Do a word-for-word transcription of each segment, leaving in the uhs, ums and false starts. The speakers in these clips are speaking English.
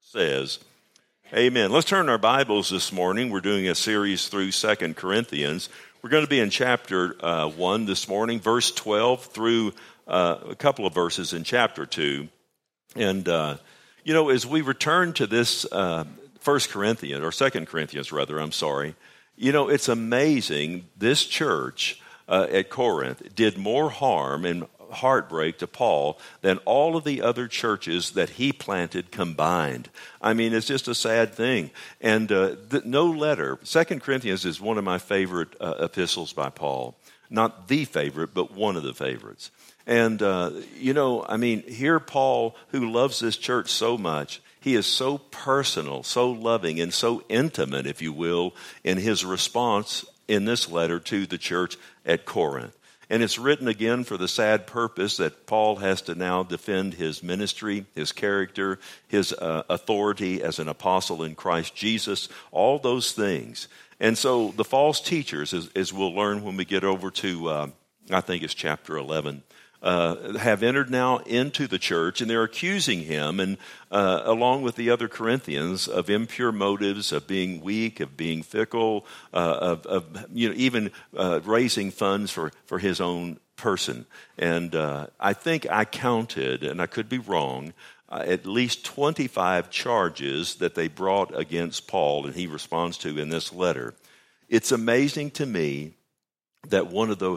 says. Amen. Let's turn our Bibles this morning. We're doing a series through Second Corinthians. We're going to be in chapter uh, one this morning, verse twelve through uh, a couple of verses in chapter two. And, uh, you know, as we return to this uh, First Corinthians, or Second Corinthians rather, I'm sorry, you know, it's amazing this church uh, at Corinth did more harm and heartbreak to Paul than all of the other churches that he planted combined. I mean, it's just a sad thing. And uh, th- no letter, Second Corinthians is one of my favorite uh, epistles by Paul. Not the favorite, but one of the favorites. And, uh, you know, I mean, here Paul, who loves this church so much, he is so personal, so loving, and so intimate, if you will, in his response in this letter to the church at Corinth. And it's written again for the sad purpose that Paul has to now defend his ministry, his character, his uh, authority as an apostle in Christ Jesus, all those things. And so the false teachers, as, as we'll learn when we get over to, uh, I think it's chapter eleven, uh, have entered now into the church, and they're accusing him, and uh, along with the other Corinthians, of impure motives, of being weak, of being fickle, uh, of, of you know, even uh, raising funds for, for his own person. And uh, I think I counted, and I could be wrong, uh, at least twenty-five charges that they brought against Paul, and he responds to in this letter. It's amazing to me that one of the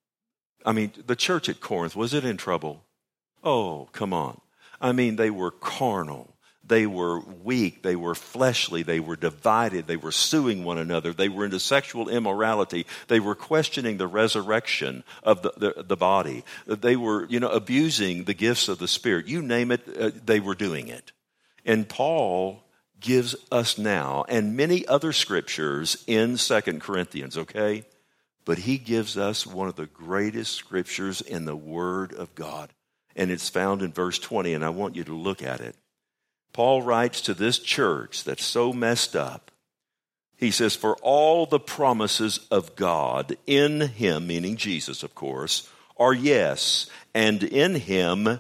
I mean, the church at Corinth, was it in trouble? Oh, come on. I mean, they were carnal. They were weak. They were fleshly. They were divided. They were suing one another. They were into sexual immorality. They were questioning the resurrection of the, the, the body. They were, you know, abusing the gifts of the Spirit. You name it, uh, they were doing it. And Paul gives us now, and many other scriptures in Second Corinthians, okay? But he gives us one of the greatest scriptures in the Word of God. And it's found in verse twenty, and I want you to look at it. Paul writes to this church that's so messed up. He says, for all the promises of God in him, meaning Jesus, of course, are yes, and in him,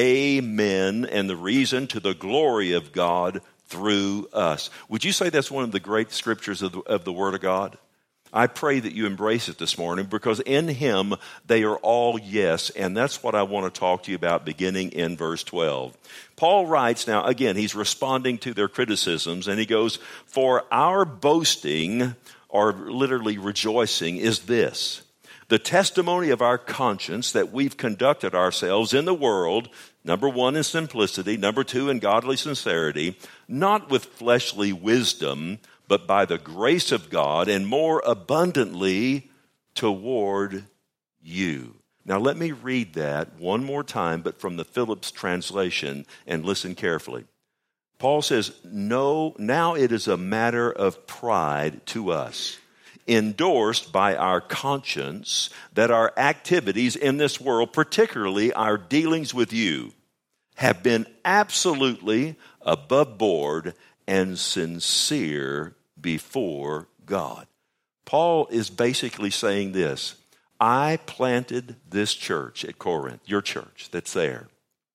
amen, and the reason to the glory of God through us. Would you say that's one of the great scriptures of the, of the Word of God? I pray that you embrace it this morning, because in him they are all yes, and that's what I want to talk to you about beginning in verse twelve. Paul writes now, again, he's responding to their criticisms, and he goes, for our boasting, or literally rejoicing, is this, the testimony of our conscience that we've conducted ourselves in the world, number one in simplicity, number two in godly sincerity, not with fleshly wisdom, but by the grace of God, and more abundantly toward you. Now let me read that one more time, but from the Phillips translation, and listen carefully. Paul says, no, now it is a matter of pride to us, endorsed by our conscience, that our activities in this world, particularly our dealings with you, have been absolutely above board and sincere before God. Paul is basically saying this, I planted this church at Corinth, your church that's there.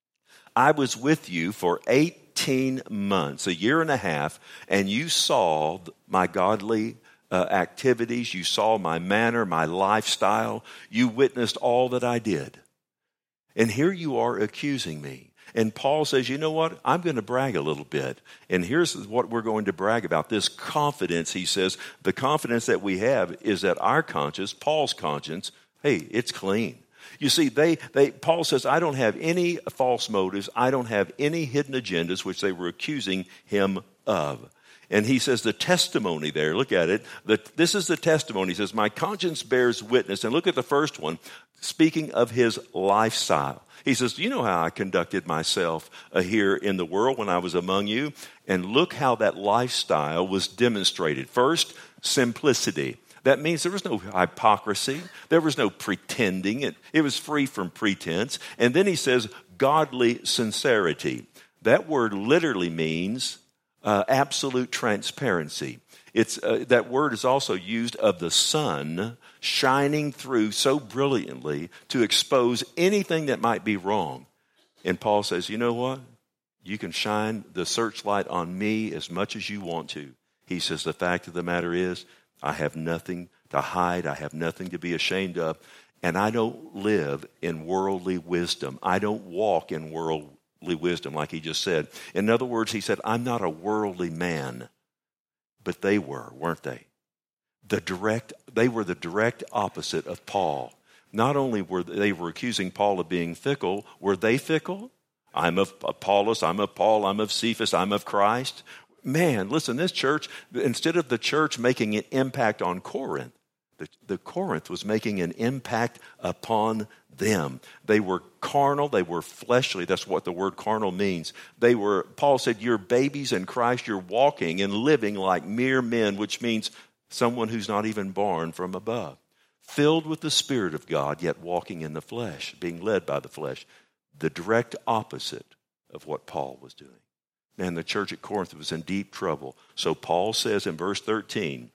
I was with you for eighteen months, a year and a half, and you saw my godly uh, activities, you saw my manner, my lifestyle, you witnessed all that I did. And here you are accusing me. And Paul says, you know what? I'm going to brag a little bit. And here's what we're going to brag about. This confidence, he says, the confidence that we have is that our conscience, Paul's conscience, hey, it's clean. You see, they, they, Paul says, I don't have any false motives. I don't have any hidden agendas, which they were accusing him of. And he says the testimony there, look at it. The, this is the testimony. He says, my conscience bears witness. And look at the first one, speaking of his lifestyle. He says, you know how I conducted myself uh, here in the world when I was among you? And look how that lifestyle was demonstrated. First, simplicity. That means there was no hypocrisy. There was no pretending. It, it was free from pretense. And then he says, godly sincerity. That word literally means uh, absolute transparency. It's uh, that word is also used of the sun shining through so brilliantly to expose anything that might be wrong. And Paul says, you know what? You can shine the searchlight on me as much as you want to. He says, the fact of the matter is, I have nothing to hide. I have nothing to be ashamed of. And I don't live in worldly wisdom. I don't walk in worldly wisdom, like he just said. In other words, he said, I'm not a worldly man. But they were, weren't they? The direct, they were the direct opposite of Paul. Not only were they were accusing Paul of being fickle, were they fickle? I'm of Apollos, I'm of Paul, I'm of Cephas, I'm of Christ. Man, listen, this church, instead of the church making an impact on Corinth, the, the Corinth was making an impact upon them. They were carnal, they were fleshly. That's what the word carnal means. They were, Paul said, you're babies in Christ, you're walking and living like mere men, which means someone who's not even born from above. Filled with the Spirit of God, yet walking in the flesh, being led by the flesh. The direct opposite of what Paul was doing. Man, the church at Corinth was in deep trouble. So Paul says in verse thirteen,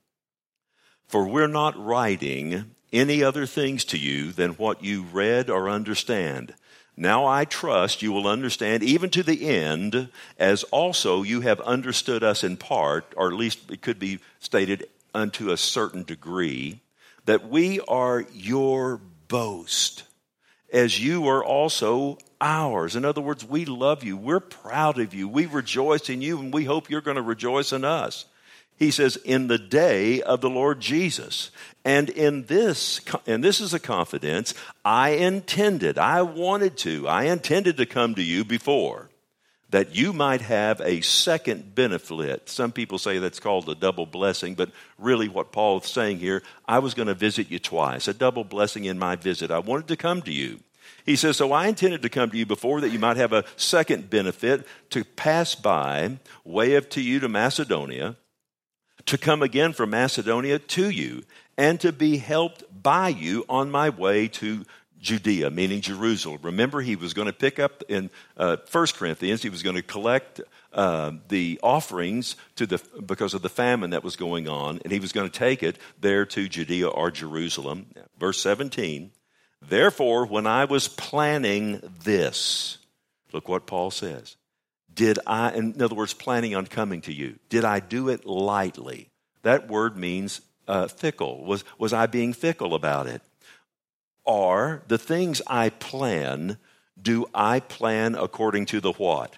for we're not writing any other things to you than what you read or understand. Now I trust you will understand even to the end, as also you have understood us in part, or at least it could be stated unto a certain degree, that we are your boast, as you are also ours. In other words, we love you. We're proud of you. We rejoice in you, and we hope you're going to rejoice in us. He says, in the day of the Lord Jesus. And in this, and this is a confidence, I intended, I wanted to, I intended to come to you before, that you might have a second benefit. Some people say that's called a double blessing, but really what Paul is saying here, I was going to visit you twice, a double blessing in my visit. I wanted to come to you. He says, so I intended to come to you before that you might have a second benefit, to pass by, way up to you to Macedonia, to come again from Macedonia to you, and to be helped by you on my way to Judea, meaning Jerusalem. Remember, he was going to pick up in uh, First Corinthians, he was going to collect uh, the offerings to the because of the famine that was going on, and he was going to take it there to Judea or Jerusalem. Verse seventeen, therefore, when I was planning this, look what Paul says. Did I, in other words, planning on coming to you, did I do it lightly? That word means uh, fickle. Was, was I being fickle about it? Or the things I plan, do I plan according to the what?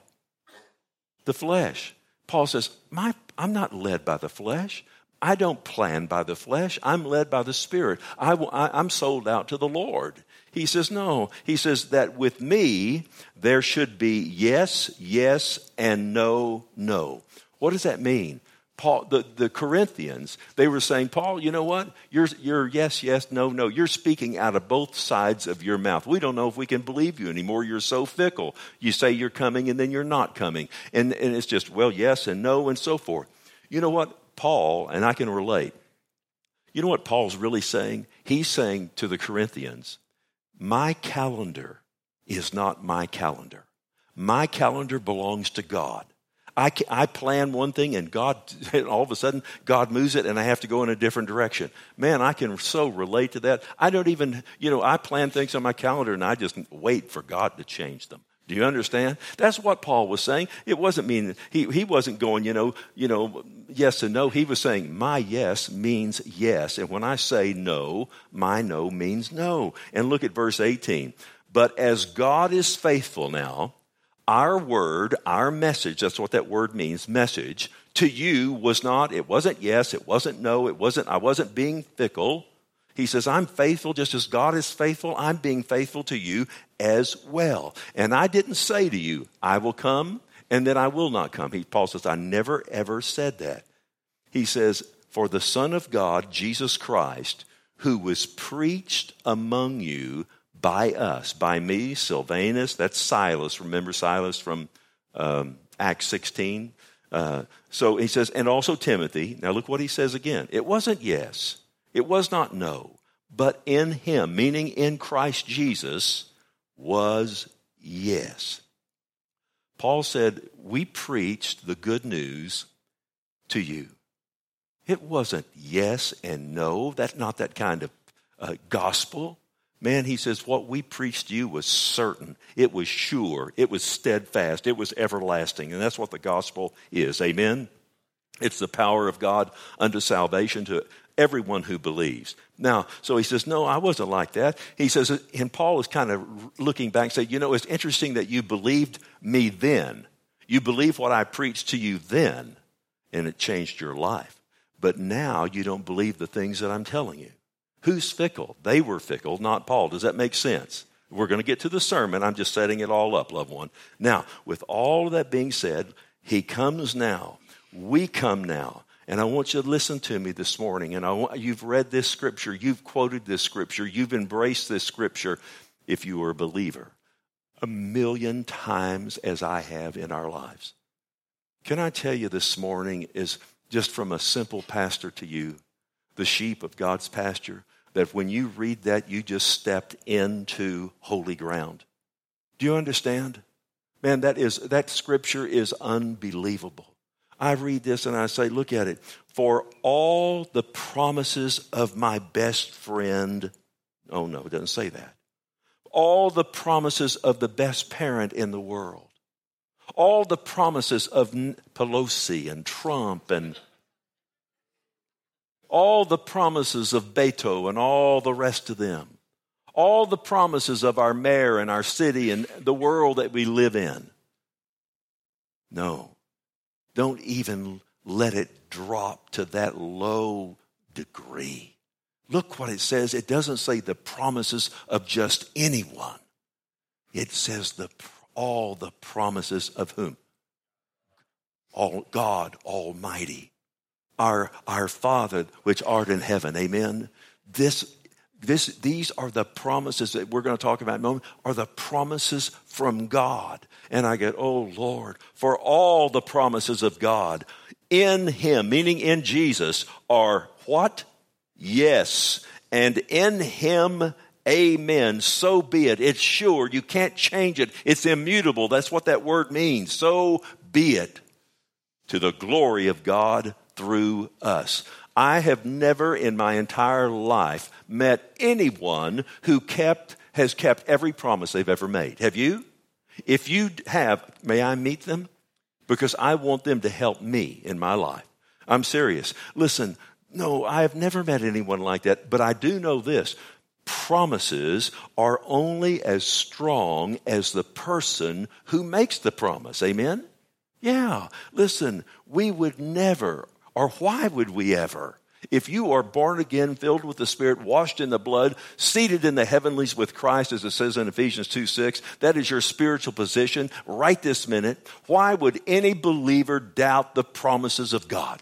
The flesh. Paul says, My, I'm not led by the flesh. I don't plan by the flesh. I'm led by the Spirit. I, I, I'm sold out to the Lord. He says, no. He says that with me, there should be yes, yes, and no, no. What does that mean? Paul, the, the Corinthians, they were saying, Paul, you know what? You're, you're yes, yes, no, no. You're speaking out of both sides of your mouth. We don't know if we can believe you anymore. You're so fickle. You say you're coming and then you're not coming. And, and it's just, well, yes and no and so forth. You know what? Paul, and I can relate. You know what Paul's really saying? He's saying to the Corinthians, my calendar is not my calendar. My calendar belongs to God. I, can, I plan one thing and God, all of a sudden, God moves it and I have to go in a different direction. Man, I can so relate to that. I don't even, you know, I plan things on my calendar and I just wait for God to change them. Do you understand? That's what Paul was saying. It wasn't mean he he wasn't going, you know, you know, yes and no. He was saying my yes means yes, and when I say no, my no means no. And look at verse eighteen. But as God is faithful now, our word, our message, that's what that word means, message, to you was not, it wasn't yes, it wasn't no, it wasn't, I wasn't being fickle. He says, I'm faithful just as God is faithful. I'm being faithful to you as well. And I didn't say to you, I will come and then I will not come. He, Paul says, I never ever said that. He says, for the Son of God, Jesus Christ, who was preached among you by us, by me, Silvanus, that's Silas. Remember Silas from um, Acts sixteen? Uh, so he says, and also Timothy. Now look what he says again. It wasn't yes. It was not no, but in him, meaning in Christ Jesus, was yes. Paul said, we preached the good news to you. It wasn't yes and no. That's not that kind of uh, gospel. Man, he says, what we preached to you was certain. It was sure. It was steadfast. It was everlasting. And that's what the gospel is. Amen? It's the power of God unto salvation to everyone who believes. Now, so he says, no, I wasn't like that. He says, and Paul is kind of looking back and saying, you know, it's interesting that you believed me then. You believed what I preached to you then, and it changed your life. But now you don't believe the things that I'm telling you. Who's fickle? They were fickle, not Paul. Does that make sense? We're going to get to the sermon. I'm just setting it all up, loved one. Now, with all of that being said, he comes now. We come now. And I want you to listen to me this morning. And I want, you've read this scripture. You've quoted this scripture. You've embraced this scripture if you are a believer a million times as I have in our lives. Can I tell you this morning is just from a simple pastor to you, the sheep of God's pasture, that when you read that, you just stepped into holy ground. Do you understand? Man, that is that scripture is unbelievable. I read this and I say, look at it. For all the promises of my best friend, oh no, it doesn't say that. All the promises of the best parent in the world. All the promises of Pelosi and Trump and all the promises of Beto and all the rest of them. All the promises of our mayor and our city and the world that we live in. No, don't even let it drop to that low degree. Look what it says. It doesn't say the promises of just anyone. It says the all the promises of whom? All God Almighty. Our, our Father, which art in heaven. Amen. This, this, these are the promises that we're going to talk about in a moment, are the promises from God. And I get, oh Lord, for all the promises of God in him, meaning in Jesus, are what? Yes. And in him, amen. So be it. It's sure. You can't change it. It's immutable. That's what that word means. So be it. To the glory of God through us. I have never in my entire life met anyone who kept has kept every promise they've ever made. Have you? If you have, may I meet them? Because I want them to help me in my life. I'm serious. Listen, no, I have never met anyone like that, but I do know this. Promises are only as strong as the person who makes the promise. Amen? Yeah. Listen, we would never, or why would we ever? If you are born again, filled with the Spirit, washed in the blood, seated in the heavenlies with Christ, as it says in Ephesians two six, that is your spiritual position right this minute. Why would any believer doubt the promises of God?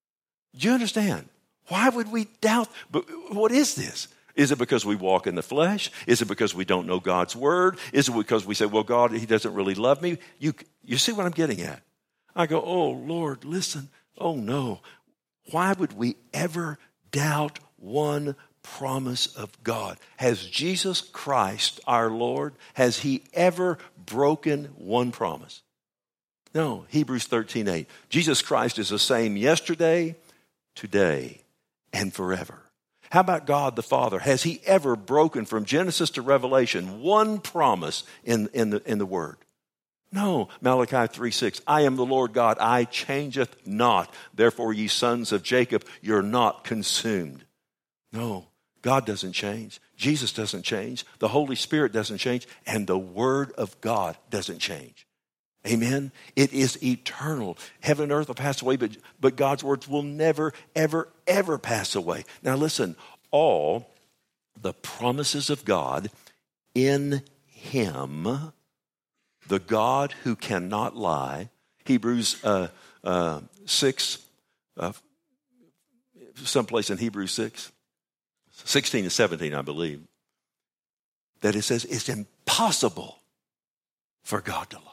Do you understand? Why would we doubt? But what is this? Is it because we walk in the flesh? Is it because we don't know God's word? Is it because we say, well, God, he doesn't really love me? You, you see what I'm getting at? I go, oh, Lord, listen. Oh, no. Why would we ever doubt one promise of God? Has Jesus Christ, our Lord, has he ever broken one promise? No. Hebrews thirteen eight. Jesus Christ is the same yesterday, today, and forever. How about God the Father? Has he ever broken from Genesis to Revelation one promise in, in, the, in the Word? No. Malachi three six. I am the Lord God, I changeth not. Therefore, ye sons of Jacob, you're not consumed. No. God doesn't change. Jesus doesn't change. The Holy Spirit doesn't change. And the Word of God doesn't change. Amen? It is eternal. Heaven and earth will pass away, but, but God's words will never, ever, ever pass away. Now listen, all the promises of God in him, the God who cannot lie, Hebrews uh, uh, six, uh, someplace in Hebrews six, sixteen and seventeen, I believe, that it says it's impossible for God to lie.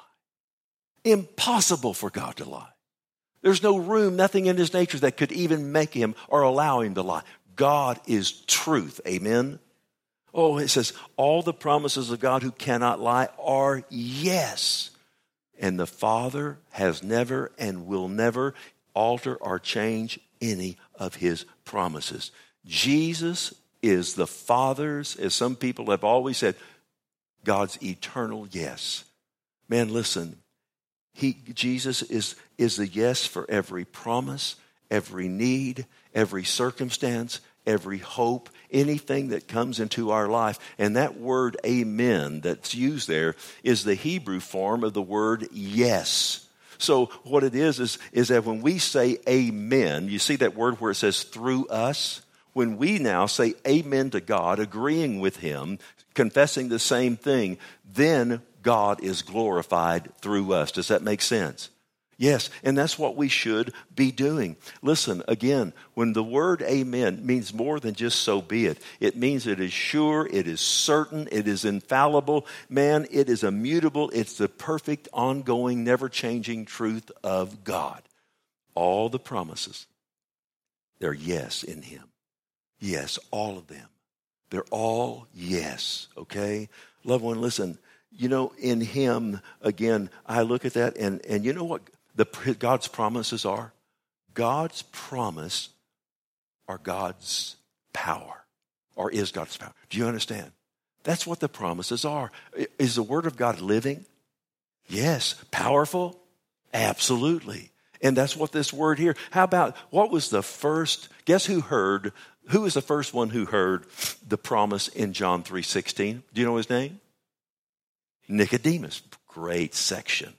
Impossible for God to lie. There's no room, nothing in his nature that could even make him or allow him to lie. God is truth. Amen? Oh, it says, all the promises of God who cannot lie are yes. And the Father has never and will never alter or change any of his promises. Jesus is the Father's, as some people have always said, God's eternal yes. Man, listen, he, Jesus is, is the yes for every promise, every need, every circumstance, every hope, anything that comes into our life. And that word amen that's used there is the Hebrew form of the word yes. So what it is, is, is that when we say amen, you see that word where it says through us? When we now say amen to God, agreeing with him, confessing the same thing, then God is glorified through us. Does that make sense? Yes, and that's what we should be doing. Listen, again, when the word amen means more than just so be it. It means it is sure, it is certain, it is infallible. Man, it is immutable. It's the perfect, ongoing, never-changing truth of God. All the promises, they're yes in him. Yes, all of them. They're all yes, okay? Loved one, listen, you know, in him, again, I look at that, and, and you know what the God's promises are? God's promise are God's power, or is God's power. Do you understand? That's what the promises are. Is the Word of God living? Yes. Powerful? Absolutely. And that's what this word here. How about, what was the first, guess who heard, who was the first one who heard the promise in John three sixteen? Do you know his name? Nicodemus. Great section.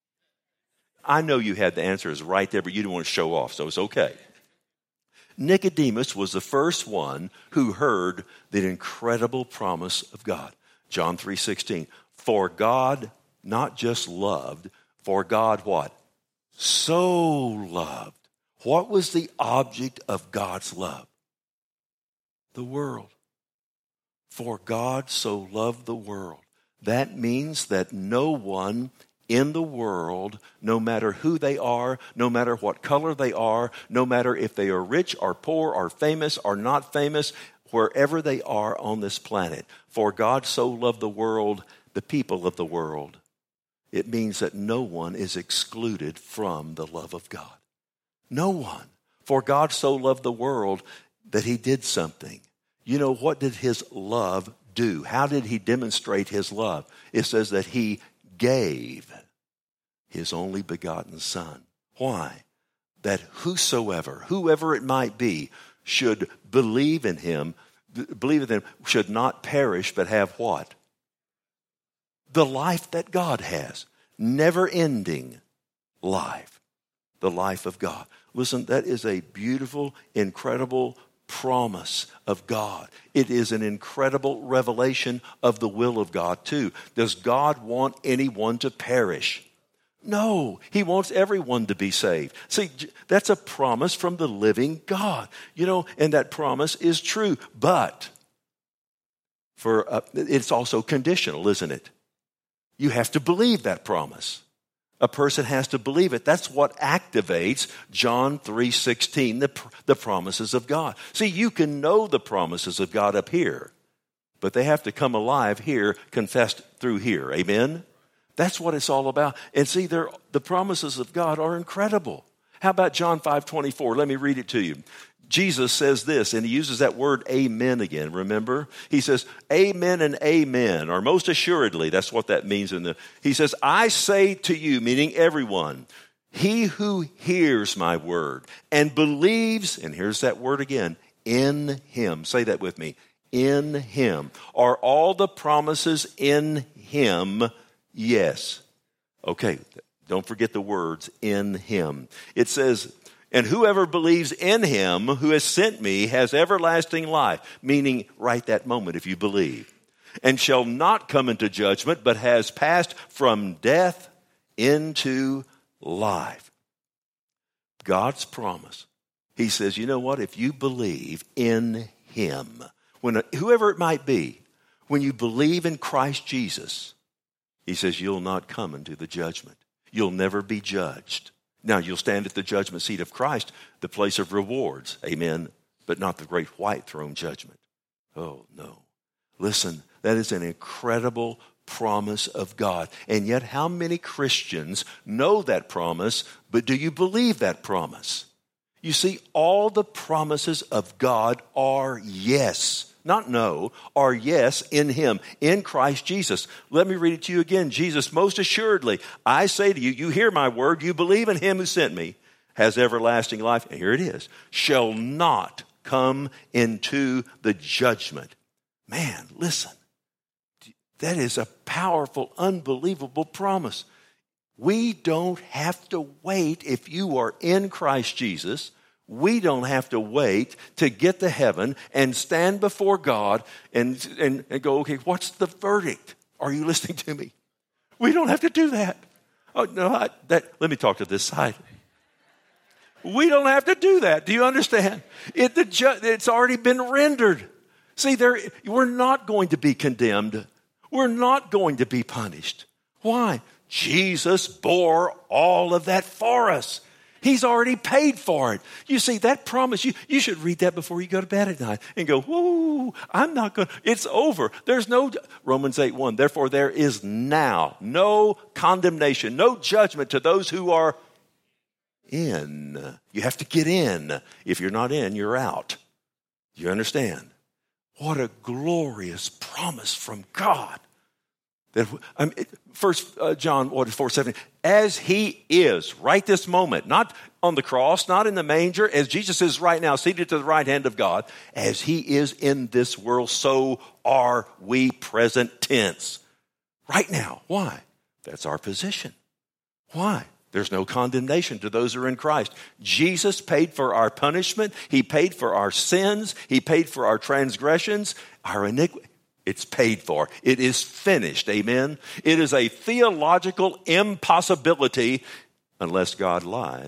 I know you had the answers right there, but you didn't want to show off, so it's okay. Nicodemus was the first one who heard the incredible promise of God. John three sixteen. For God not just loved, for God what? So loved. What was the object of God's love? The world. For God so loved the world. That means that no one in the world, no matter who they are, no matter what color they are, no matter if they are rich or poor or famous or not famous, wherever they are on this planet, for God so loved the world, the people of the world, it means that no one is excluded from the love of God. No one. For God so loved the world that he did something. You know, what did his love do? How did he demonstrate his love? It says that he gave his only begotten Son. Why? That whosoever, whoever it might be, should believe in him, believe in him, should not perish, but have what? The life that God has. Never-ending life. The life of God. Listen, that is a beautiful, incredible promise of God. It is an incredible revelation of the will of God too. Does God want anyone to perish? No, he wants everyone to be saved. See, that's a promise from the living God. You know, and that promise is true, but for uh, it's also conditional, isn't it? You have to believe that promise. A person has to believe it. That's what activates John three sixteen, the, the promises of God. See, you can know the promises of God up here, but they have to come alive here, confessed through here. Amen? That's what it's all about. And see, the promises of God are incredible. How about John five twenty-four? Let me read it to you. Jesus says this, and he uses that word amen again, remember? He says, amen and amen, or most assuredly, that's what that means. in the. He says, I say to you, meaning everyone, he who hears my word and believes, and here's that word again, in him. Say that with me. In him. Are all the promises in him? Yes. Okay, don't forget the words, in him. It says, and whoever believes in him who has sent me has everlasting life, meaning right that moment if you believe, and shall not come into judgment, but has passed from death into life. God's promise. He says, you know what? If you believe in him, when whoever it might be, when you believe in Christ Jesus, he says, you'll not come into the judgment. You'll never be judged. Now, you'll stand at the judgment seat of Christ, the place of rewards, amen, but not the great white throne judgment. Oh, no. Listen, that is an incredible promise of God. And yet, how many Christians know that promise, but do you believe that promise? You see, all the promises of God are yes not no, are yes in him, in Christ Jesus. Let me read it to you again. Jesus, most assuredly, I say to you, you hear my word, you believe in him who sent me, has everlasting life, and here it is, shall not come into the judgment. Man, listen, that is a powerful, unbelievable promise. We don't have to wait if you are in Christ Jesus. We don't have to wait to get to heaven and stand before God and, and, and go, okay, what's the verdict? Are you listening to me? We don't have to do that. Oh, no, I, that, let me talk to this side. We don't have to do that. Do you understand? It, the ju- it's already been rendered. See, there, we're not going to be condemned. We're not going to be punished. Why? Jesus bore all of that for us. He's already paid for it. You see, that promise, you, you should read that before you go to bed at night and go, whoo, I'm not going to, it's over. There's no, Romans eight one, therefore there is now no condemnation, no judgment to those who are in. You have to get in. If you're not in, you're out. You understand? What a glorious promise from God. That um, First uh, John what, four seventeen, as he is right this moment, not on the cross, not in the manger, as Jesus is right now seated to the right hand of God, as he is in this world, so are we present tense. Right now. Why? That's our position. Why? There's no condemnation to those who are in Christ. Jesus paid for our punishment. He paid for our sins. He paid for our transgressions, our iniquity. It's paid for. It is finished. Amen. It is a theological impossibility unless God lied.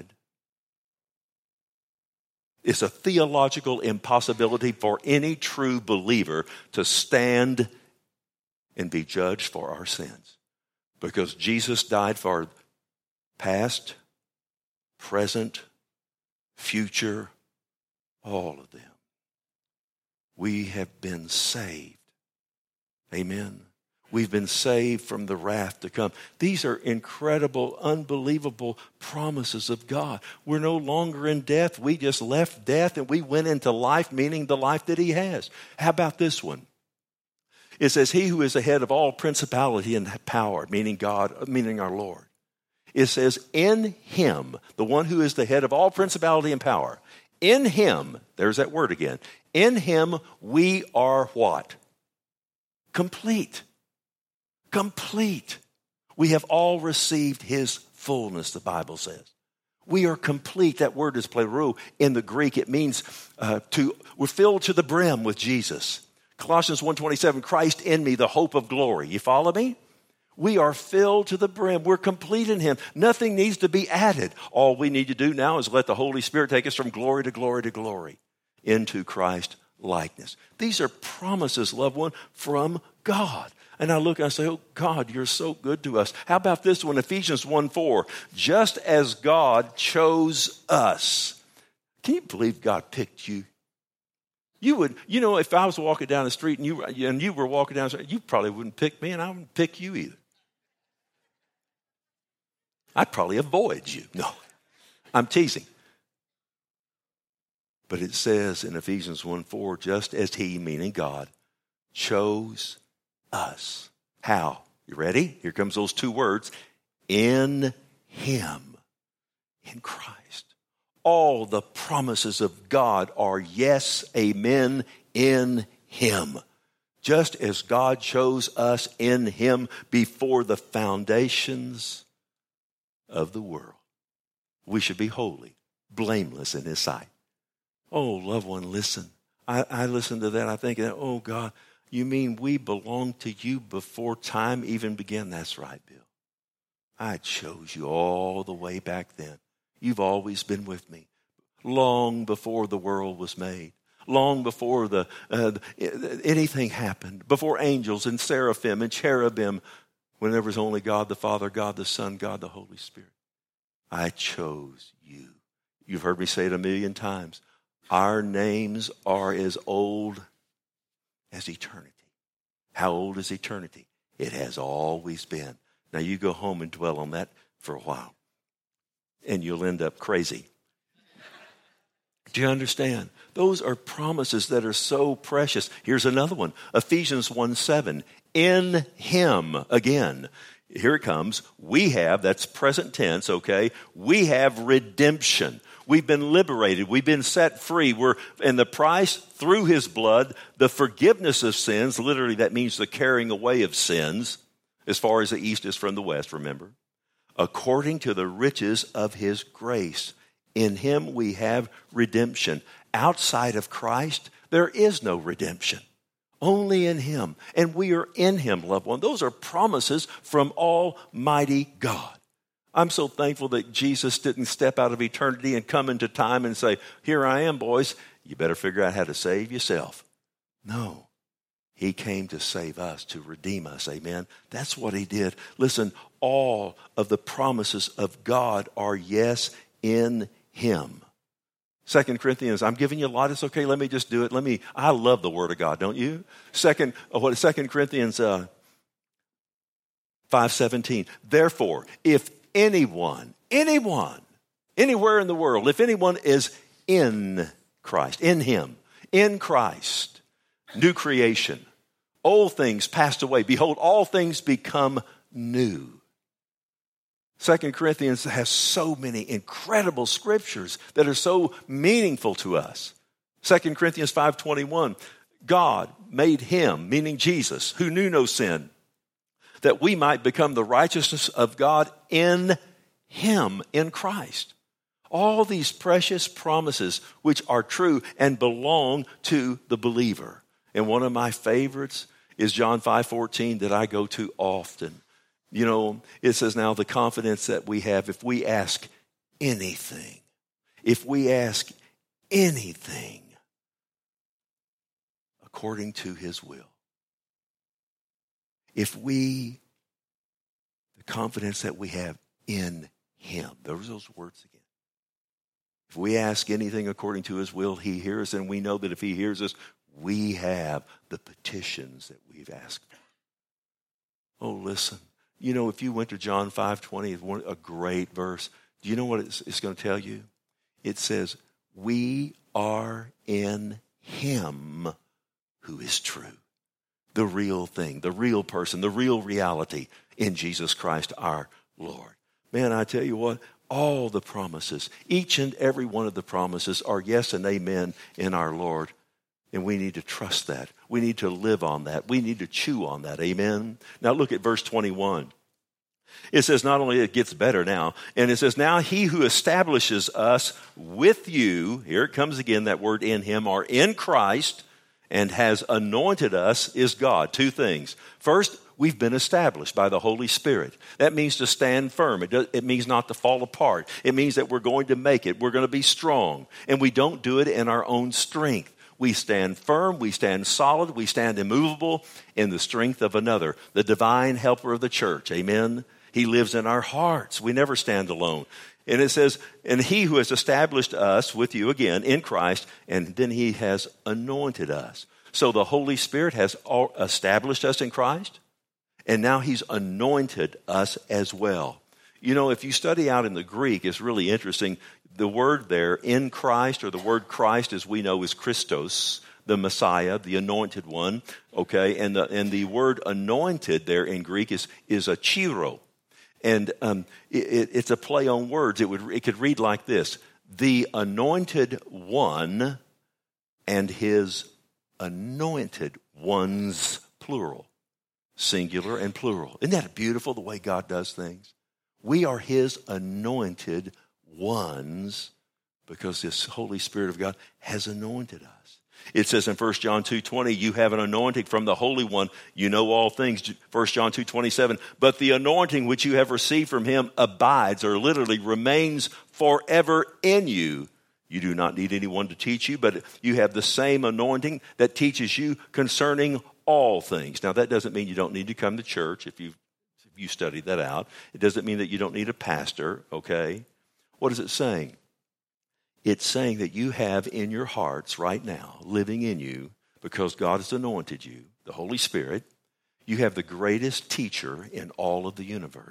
It's a theological impossibility for any true believer to stand and be judged for our sins. Because Jesus died for past, present, future, all of them. We have been saved. Amen. We've been saved from the wrath to come. These are incredible, unbelievable promises of God. We're no longer in death. We just left death and we went into life, meaning the life that he has. How about this one? It says, he who is the head of all principality and power, meaning God, meaning our Lord. It says, in him, the one who is the head of all principality and power, in him, there's that word again, in him we are what? Complete. Complete. We have all received his fullness, the Bible says. We are complete. That word is pleroo. In the Greek, it means uh, to, we're filled to the brim with Jesus. Colossians one twenty-seven, Christ in me, the hope of glory. You follow me? We are filled to the brim. We're complete in him. Nothing needs to be added. All we need to do now is let the Holy Spirit take us from glory to glory to glory into Christ likeness. These are promises, loved one, from God. And I look and I say, oh God, you're so good to us. How about this one, Ephesians one four? Just as God chose us. Can you believe God picked you? You would, you know, if I was walking down the street and you, and you were walking down the street, you probably wouldn't pick me and I wouldn't pick you either. I'd probably avoid you. No, I'm teasing. But it says in Ephesians one four, just as he, meaning God, chose us. How? You ready? Here comes those two words. In him, in Christ. All the promises of God are yes, amen, in him. Just as God chose us in him before the foundations of the world. We should be holy, blameless in his sight. Oh, loved one, listen. I, I listen to that. I think, oh, God, you mean we belong to you before time even began? That's right, Bill. I chose you all the way back then. You've always been with me. Long before the world was made. Long before the uh, anything happened. Before angels and seraphim and cherubim. When there was only God the Father, God the Son, God the Holy Spirit. I chose you. You've heard me say it a million times. Our names are as old as eternity. How old is eternity? It has always been. Now you go home and dwell on that for a while. And you'll end up crazy. Do you understand? Those are promises that are so precious. Here's another one. Ephesians one seven. In him, again, here it comes. We have, that's present tense, okay? We have redemption. We've been liberated. We've been set free. We're in the price through his blood, the forgiveness of sins. Literally, that means the carrying away of sins, as far as the east is from the west, remember? According to the riches of his grace. In him we have redemption. Outside of Christ, there is no redemption. Only in him. And we are in him, loved one. Those are promises from Almighty God. I'm so thankful that Jesus didn't step out of eternity and come into time and say, here I am, boys. You better figure out how to save yourself. No. He came to save us, to redeem us. Amen. That's what he did. Listen, all of the promises of God are yes in him. Second Corinthians, I'm giving you a lot. It's okay. Let me just do it. Let me, I love the word of God, don't you? Second, what Second Corinthians uh, five seventeen. Therefore, if anyone, anyone, anywhere in the world, if anyone is in Christ, in him, in Christ, new creation, old things passed away. Behold, all things become new. Second Corinthians has so many incredible scriptures that are so meaningful to us. Second Corinthians five twenty-one, God made him, meaning Jesus, who knew no sin, that we might become the righteousness of God in him, in Christ. All these precious promises which are true and belong to the believer. And one of my favorites is John five fourteen that I go to often. You know, it says now the confidence that we have if we ask anything, if we ask anything according to his will. If we, the confidence that we have in him, those are those words again. If we ask anything according to his will, he hears, and we know that if he hears us, we have the petitions that we've asked for. Oh, listen. You know, if you went to John five twenty, a great verse, do you know what it's, it's going to tell you? It says, we are in him who is true. The real thing, the real person, the real reality in Jesus Christ our Lord. Man, I tell you what, all the promises, each and every one of the promises are yes and amen in our Lord. And we need to trust that. We need to live on that. We need to chew on that. Amen. Now look at verse twenty-one. It says not only it gets better now, and it says now he who establishes us with you, here it comes again, that word in him, or in Christ, and has anointed us is God. Two things. First, we've been established by the Holy Spirit. That means to stand firm. It, does, it means not to fall apart. It means that we're going to make it. We're going to be strong. And we don't do it in our own strength. We stand firm, we stand solid, we stand immovable in the strength of another, the divine helper of the church. Amen? He lives in our hearts. We never stand alone. And it says, and he who has established us with you again in Christ, and then he has anointed us. So the Holy Spirit has established us in Christ, and now he's anointed us as well. You know, if you study out in the Greek, it's really interesting. The word there, in Christ, or the word Christ as we know is Christos, the Messiah, the anointed one, okay? And the, and the word anointed there in Greek is, is a chiro. And um, it, it's a play on words. It would it could read like this: the anointed one and his anointed ones, plural, singular and plural. Isn't that beautiful, the way God does things? We are his anointed ones because this Holy Spirit of God has anointed us. It says in First John two twenty, you have an anointing from the Holy One. You know all things. First John two twenty-seven, but the anointing which you have received from him abides, or literally remains forever in you. You do not need anyone to teach you, but you have the same anointing that teaches you concerning all things. Now, that doesn't mean you don't need to come to church if you if you study that out. It doesn't mean that you don't need a pastor, okay? What is it saying? It's saying that you have in your hearts right now, living in you, because God has anointed you, the Holy Spirit, you have the greatest teacher in all of the universe.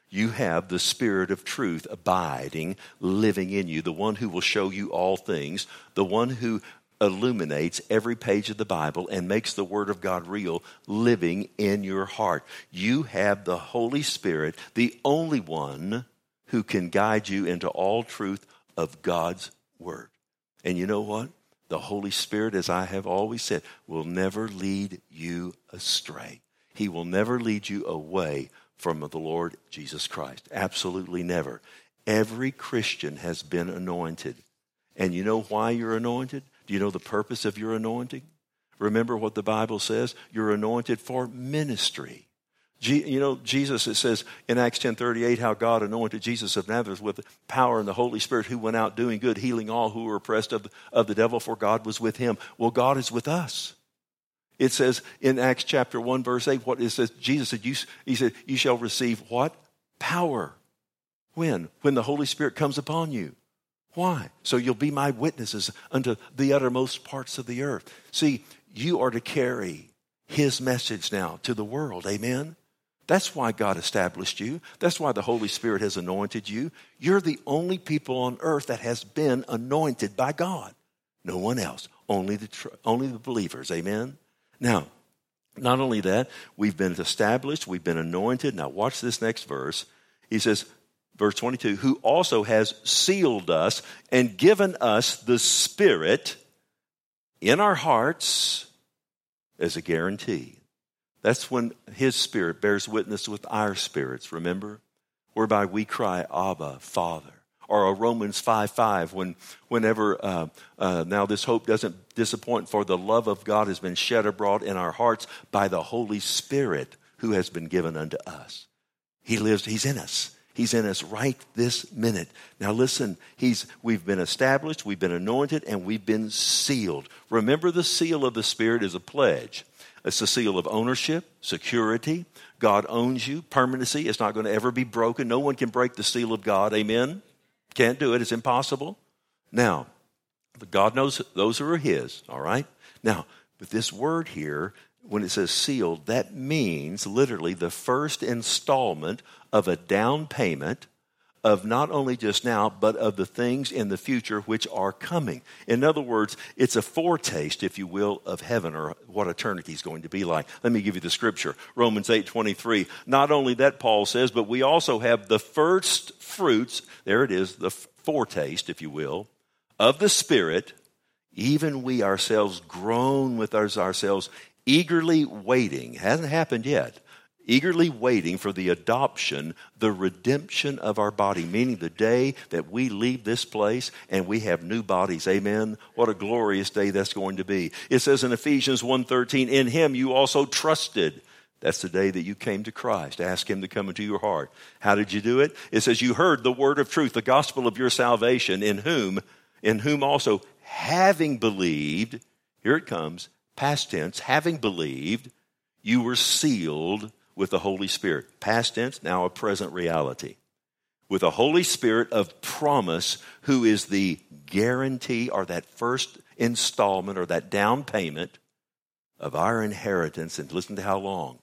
You have the Spirit of truth abiding, living in you, the one who will show you all things, the one who illuminates every page of the Bible and makes the Word of God real, living in your heart. You have the Holy Spirit, the only one who can guide you into all truth of God's Word. And you know what? The Holy Spirit, as I have always said, will never lead you astray. He will never lead you away from the Lord Jesus Christ. Absolutely never. Every Christian has been anointed. And you know why you're anointed? Do you know the purpose of your anointing? Remember what the Bible says? You're anointed for ministry. Je- you know, Jesus, it says in Acts ten thirty-eight how God anointed Jesus of Nazareth with power and the Holy Spirit, who went out doing good, healing all who were oppressed of, of the devil, for God was with him. Well, God is with us. It says in Acts chapter one, verse eight, what it says, Jesus said, you, he said, you shall receive what? Power. When? When the Holy Spirit comes upon you. Why? So you'll be my witnesses unto the uttermost parts of the earth. See, you are to carry his message now to the world. Amen? That's why God established you. That's why the Holy Spirit has anointed you. You're the only people on earth that has been anointed by God. No one else. Only the, only the believers. Amen? Now, not only that, we've been established, we've been anointed. Now watch this next verse. He says, verse twenty-two, who also has sealed us and given us the Spirit in our hearts as a guarantee. That's when his Spirit bears witness with our spirits, remember? Whereby we cry, Abba, Father. Or a Romans five five, when, whenever, uh, uh, now this hope doesn't disappoint, for the love of God has been shed abroad in our hearts by the Holy Spirit who has been given unto us. He lives, he's in us. He's in us right this minute. Now listen, he's, we've been established, we've been anointed, and we've been sealed. Remember, the seal of the Spirit is a pledge. It's a seal of ownership, security. God owns you, permanency. It's not going to ever be broken. No one can break the seal of God. Amen? Can't do it. It's impossible. Now, God knows those who are his, all right? Now, but this word here, when it says sealed, that means literally the first installment of a down payment of not only just now, but of the things in the future which are coming. In other words, it's a foretaste, if you will, of heaven, or what eternity is going to be like. Let me give you the scripture. Romans eight twenty-three. Not only that, Paul says, but we also have the first fruits, there it is, the foretaste, if you will, of the Spirit, even we ourselves groan with ourselves, eagerly waiting. Hasn't happened yet. Eagerly waiting for the adoption, the redemption of our body, meaning the day that we leave this place and we have new bodies. Amen. What a glorious day that's going to be. It says in Ephesians one thirteen, in him you also trusted. That's the day that you came to Christ. Ask him to come into your heart. How did you do it? It says you heard the word of truth, the gospel of your salvation, in whom, in whom also having believed, here it comes, past tense, having believed, you were sealed with the Holy Spirit. Past tense, now a present reality. With the Holy Spirit of promise, who is the guarantee, or that first installment, or that down payment of our inheritance. And listen to how long.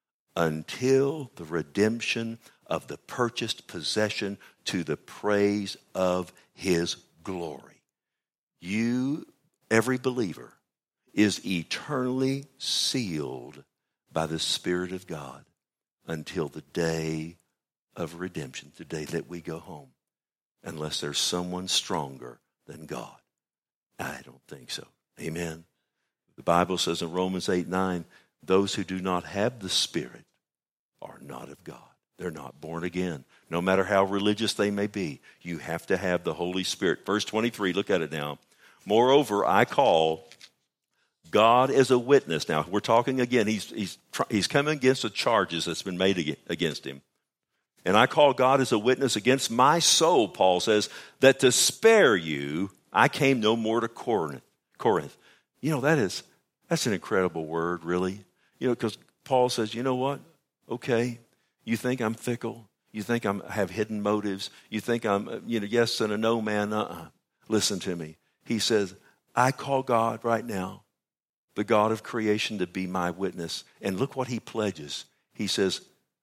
Until the redemption of the purchased possession, to the praise of his glory. You, every believer, is eternally sealed by the Spirit of God until the day of redemption, the day that we go home, unless there's someone stronger than God. I don't think so. Amen. The Bible says in Romans eight nine, those who do not have the Spirit are not of God. They're not born again. No matter how religious they may be, you have to have the Holy Spirit. Verse twenty-three, look at it now. Moreover, I call God as a witness. Now, we're talking again, he's, he's, he's coming against the charges that's been made against him. And I call God as a witness against my soul, Paul says, that to spare you, I came no more to Corinth. Corinth. You know, that is, that's an incredible word, really. You know, because Paul says, you know what? Okay, you think I'm fickle. You think I'm, I have hidden motives. You think I'm, you know, yes and a no, man. Uh-uh. Listen to me. He says, I call God right now, the God of creation, to be my witness. And look what he pledges. He says,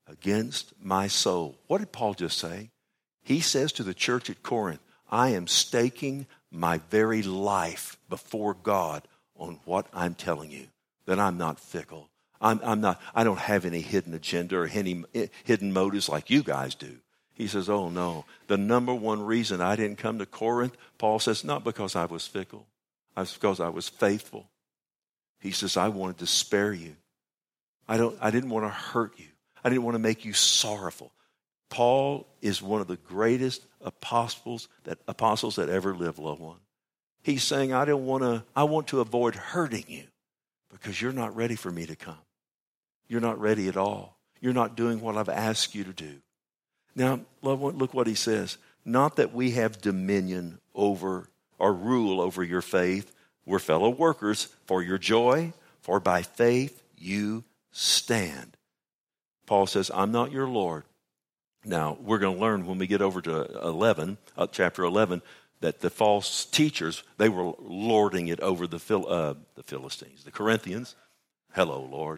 against my soul. What did Paul just say? He says to the church at Corinth, I am staking my very life before God on what I'm telling you, that I'm not fickle. I'm, I'm not, I don't have any hidden agenda or any hidden motives like you guys do. He says, oh no, the number one reason I didn't come to Corinth, Paul says, not because I was fickle. It's because I was faithful. He says, I wanted to spare you. I don't, I didn't want to hurt you. I didn't want to make you sorrowful. Paul is one of the greatest apostles that apostles that ever lived, loved one. He's saying, I don't want to, I want to avoid hurting you because you're not ready for me to come. You're not ready at all. You're not doing what I've asked you to do. Now, loved one, look what he says. Not that we have dominion over or rule over your faith. We're fellow workers for your joy, for by faith you stand. Paul says, I'm not your Lord. Now, we're going to learn when we get over to eleven, uh, chapter eleven, that the false teachers, they were lording it over the, Phil, uh, the Philistines, the Corinthians. Hello, Lord.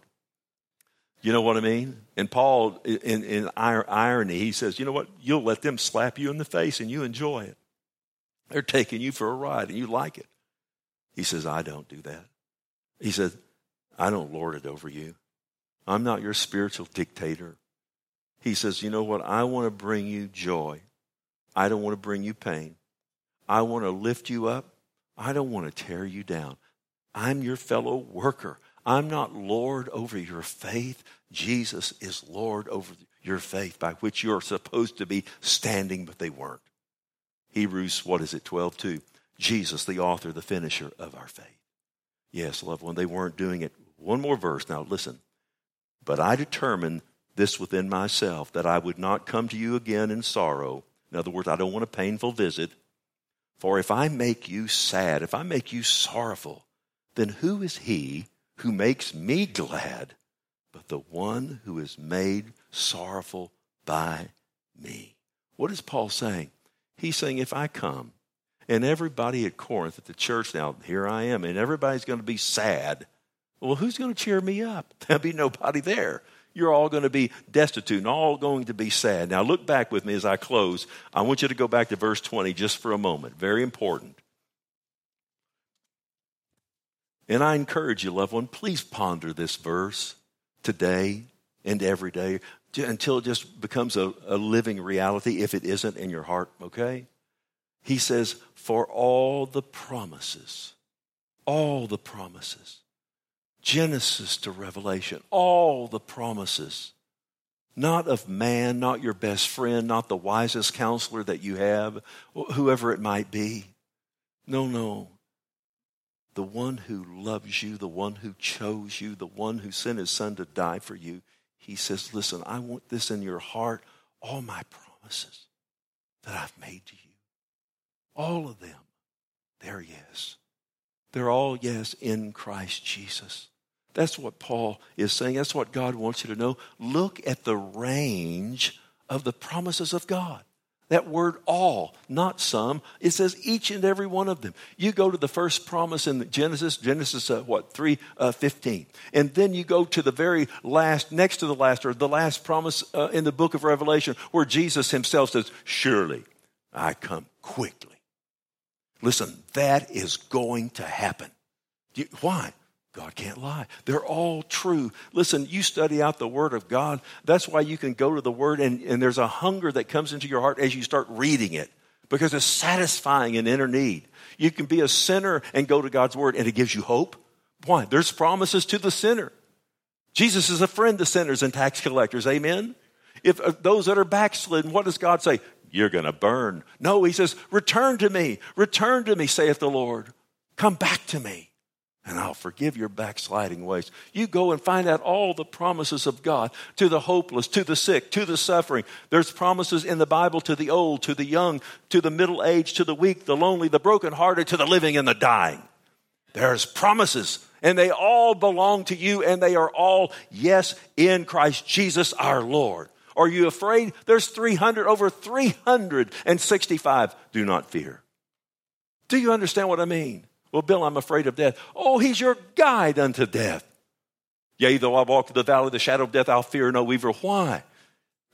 You know what I mean? And Paul, in, in irony, he says, you know what? You'll let them slap you in the face and you enjoy it. They're taking you for a ride and you like it. He says, I don't do that. He said, I don't lord it over you. I'm not your spiritual dictator. He says, you know what? I want to bring you joy. I don't want to bring you pain. I want to lift you up. I don't want to tear you down. I'm your fellow worker. I'm not Lord over your faith. Jesus is Lord over your faith by which you're supposed to be standing, but they weren't. Hebrews, what is it, twelve two? Jesus, the author, the finisher of our faith. Yes, loved one, they weren't doing it. One more verse. Now listen. But I determined this within myself, that I would not come to you again in sorrow. In other words, I don't want a painful visit. For if I make you sad, if I make you sorrowful, then who is he who makes me glad but the one who is made sorrowful by me? What is Paul saying? He's saying, if I come, and everybody at Corinth, at the church now, here I am, and everybody's going to be sad, well, who's going to cheer me up? There'll be nobody there. You're all going to be destitute and all going to be sad. Now look back with me as I close. I want you to go back to verse twenty just for a moment. Very important. And I encourage you, loved one, please ponder this verse today and every day until it just becomes a, a living reality if it isn't in your heart, okay? He says, for all the promises, all the promises, Genesis to Revelation, all the promises, not of man, not your best friend, not the wisest counselor that you have, whoever it might be. No, no. The one who loves you, the one who chose you, the one who sent his son to die for you. He says, listen, I want this in your heart, all my promises that I've made to you. All of them, they're yes. They're all yes in Christ Jesus. That's what Paul is saying. That's what God wants you to know. Look at the range of the promises of God. That word all, not some. It says each and every one of them. You go to the first promise in Genesis, Genesis uh, what, three fifteen. And then you go to the very last, next to the last, or the last promise uh, in the book of Revelation where Jesus himself says, surely I come quickly. Listen, that is going to happen. You, why? God can't lie. They're all true. Listen, you study out the Word of God. That's why you can go to the Word and, and there's a hunger that comes into your heart as you start reading it because it's satisfying an inner need. You can be a sinner and go to God's Word and it gives you hope. Why? There's promises to the sinner. Jesus is a friend to sinners and tax collectors. Amen? If uh, those that are backslidden, what does God say? You're going to burn. No, he says, return to me. Return to me, saith the Lord. Come back to me, and I'll forgive your backsliding ways. You go and find out all the promises of God to the hopeless, to the sick, to the suffering. There's promises in the Bible to the old, to the young, to the middle-aged, to the weak, the lonely, the brokenhearted, to the living and the dying. There's promises, and they all belong to you, and they are all yes in Christ Jesus our Lord. Are you afraid? There's three hundred, over three hundred sixty-five. Do not fear. Do you understand what I mean? Well, Bill, I'm afraid of death. Oh, he's your guide unto death. Yea, though I walk through the valley of the shadow of death, I'll fear no evil. Why?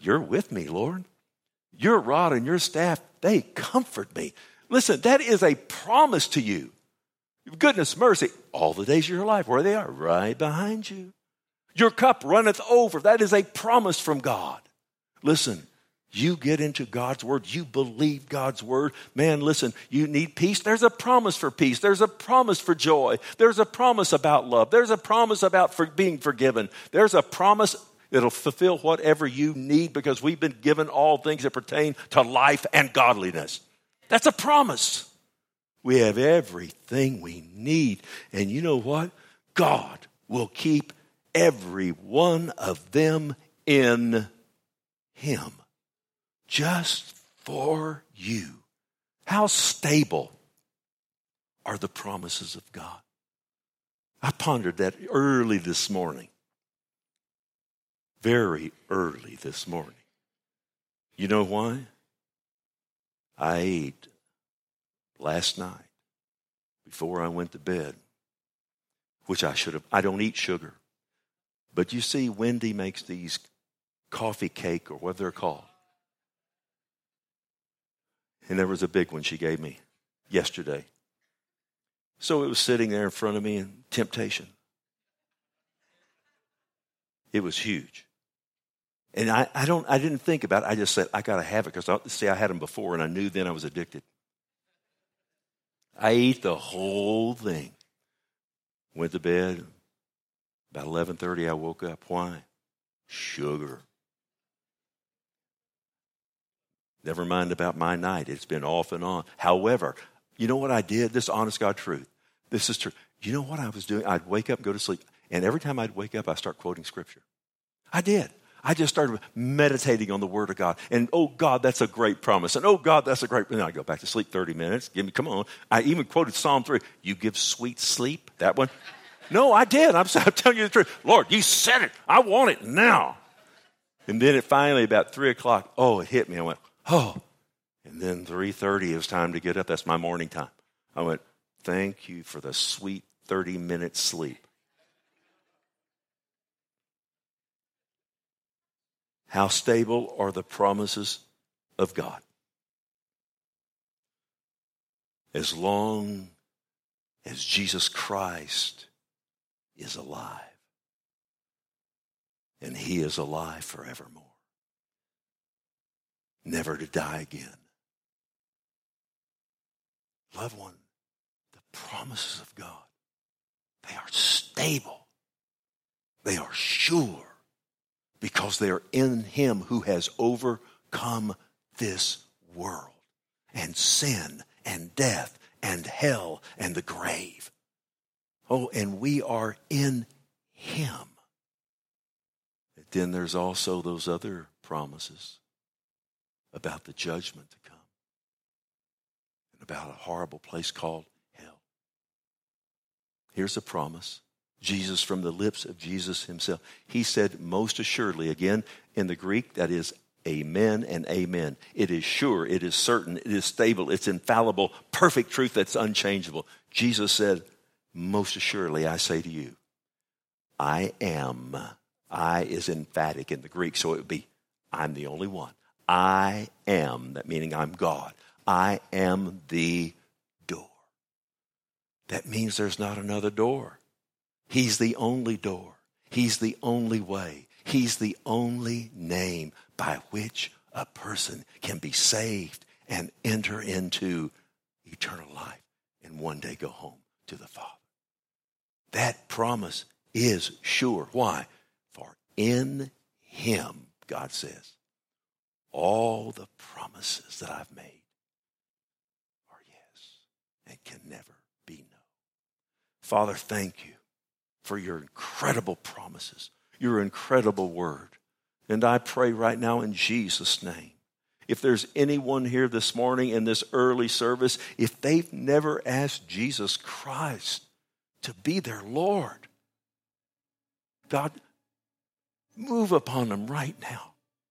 You're with me, Lord. Your rod and your staff, they comfort me. Listen, that is a promise to you. Goodness, mercy, all the days of your life, where they are, right behind you. Your cup runneth over. That is a promise from God. Listen, you get into God's word. You believe God's word. Man, listen, you need peace. There's a promise for peace. There's a promise for joy. There's a promise about love. There's a promise about for being forgiven. There's a promise that'll fulfill whatever you need, because we've been given all things that pertain to life and godliness. That's a promise. We have everything we need. And you know what? God will keep every one of them in Him. Just for you. How stable are the promises of God? I pondered that early this morning. Very early this morning. You know why? I ate last night before I went to bed, which I should have. I don't eat sugar. But you see, Wendy makes these coffee cake, or what they're called. And there was a big one she gave me yesterday. So it was sitting there in front of me in temptation. It was huge. And I, I don't I didn't think about it. I just said, I got to have it, because I, see, I had them before, and I knew then I was addicted. I ate the whole thing. Went to bed. About eleven thirty, I woke up. Why? Sugar. Never mind about my night. It's been off and on. However, you know what I did? This is honest God truth. This is true. You know what I was doing? I'd wake up and go to sleep. And every time I'd wake up, I'd start quoting Scripture. I did. I just started meditating on the Word of God. And, oh, God, that's a great promise. And, oh, God, that's a great... And I go back to sleep thirty minutes. Give me, come on. I even quoted Psalm three. You give sweet sleep. That one. No, I did. I'm, I'm telling you the truth. Lord, you said it. I want it now. And then it finally, about three o'clock, oh, it hit me. I went, oh. And then three thirty, it was time to get up. That's my morning time. I went, thank you for the sweet thirty-minute sleep. How stable are the promises of God? As long as Jesus Christ is alive, and He is alive forevermore, never to die again. Loved one, the promises of God, they are stable. They are sure, because they are in Him who has overcome this world and sin and death and hell and the grave. Oh, and we are in Him. But then there's also those other promises about the judgment to come and about a horrible place called hell. Here's a promise. Jesus, from the lips of Jesus Himself. He said, most assuredly, again, in the Greek, that is amen and amen. It is sure, it is certain, it is stable, it's infallible, perfect truth that's unchangeable. Jesus said, most assuredly, I say to you, I am. I is emphatic in the Greek, so it would be, I'm the only one. I am, that meaning I'm God. I am the door. That means there's not another door. He's the only door. He's the only way. He's the only name by which a person can be saved and enter into eternal life and one day go home to the Father. That promise is sure. Why? For in Him, God says, all the promises that I've made are yes and can never be no. Father, thank you for your incredible promises, your incredible word. And I pray right now in Jesus' name, if there's anyone here this morning in this early service, if they've never asked Jesus Christ to be their Lord, God, move upon them right now.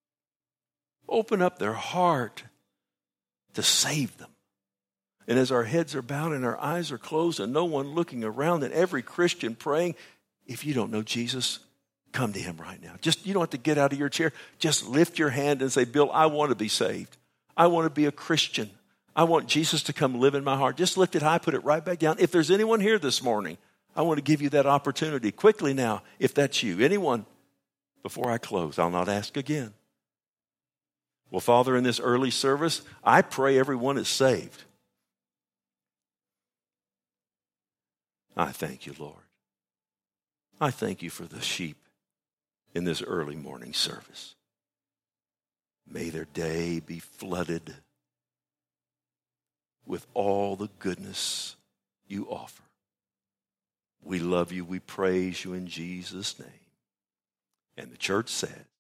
Open up their heart to save them. And as our heads are bowed and our eyes are closed and no one looking around and every Christian praying, if you don't know Jesus, come to him right now. Just, you don't have to get out of your chair. Just lift your hand and say, Bill, I want to be saved. I want to be a Christian. I want Jesus to come live in my heart. Just lift it high, put it right back down. If there's anyone here this morning, I want to give you that opportunity quickly now, if that's you. Anyone, before I close, I'll not ask again. Well, Father, in this early service, I pray everyone is saved. I thank you, Lord. I thank you for the sheep in this early morning service. May their day be flooded with all the goodness you offer. We love you. We praise you in Jesus' name. And the church said,